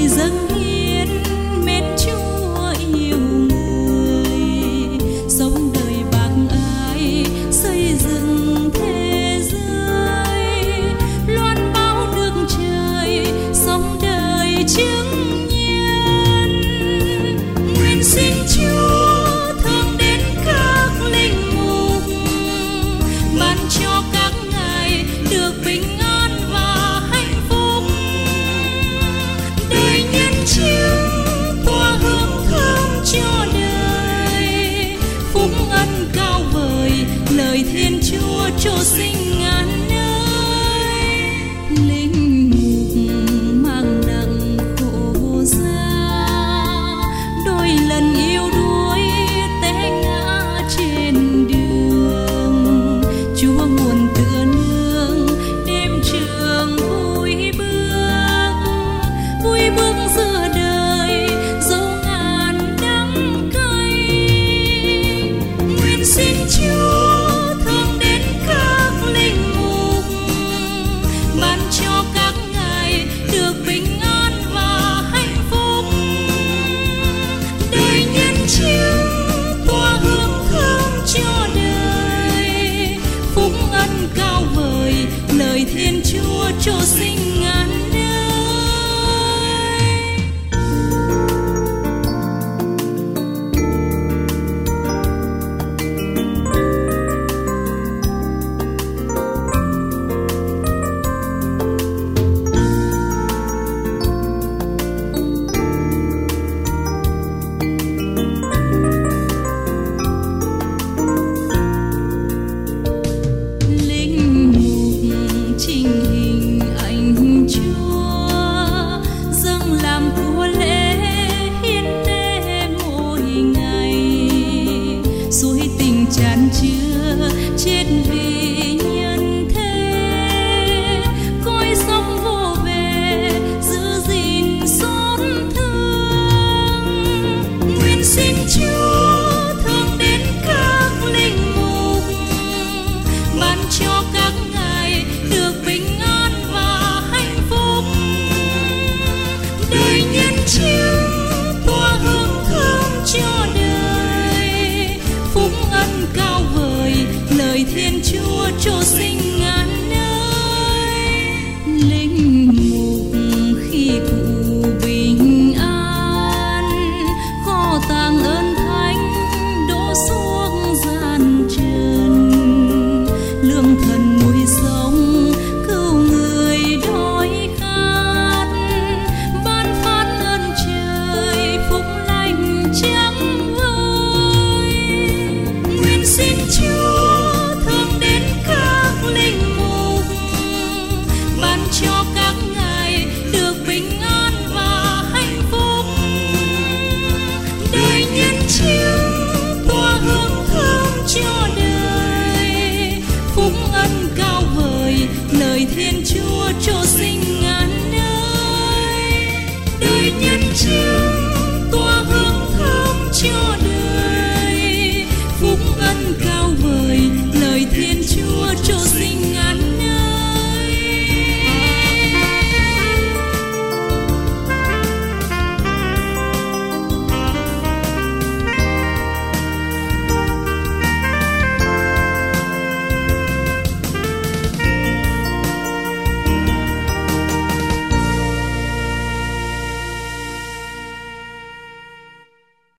dâng hiến mến Chúa yêu người, sống đời bác ái xây dựng thế giới, loan báo nước trời sống đời chứng nhân. Nguyện xin Chúa thương đến các linh mục, ban cho các ngài được bình an và hạnh phúc, đời nhân chứng tỏa hương thơm cho đời, phúc ân cao vời lời Thiên Chúa cho sinh ngàn nơi. Linh mục mang nặng khổ gia, đôi lần yêu đuối té ngã trên đường, Chúa nguồn tựa nương đêm trường vui bước giữa đời dẫu ngàn đắng cay. Nguyện xin Chúa thương đến các linh mục, ban cho các ngài được bình an và hạnh phúc, đời nhân chứng tỏa hương thơm cho đời, phúc ân cao vời lời Thiên Chúa cho sinh ngàn nơi. Linh mục trình hình ảnh Chúa, dâng làm của lễ hiến tế mỗi ngày, suối tình tràn chứa chết vì nhân thế, cõi sống vô bề giữ gìn xót thương. Nguyện xin Chúa thương đến các linh mục, ban cho các ngài được bình an và hạnh phúc, đời nhân chứng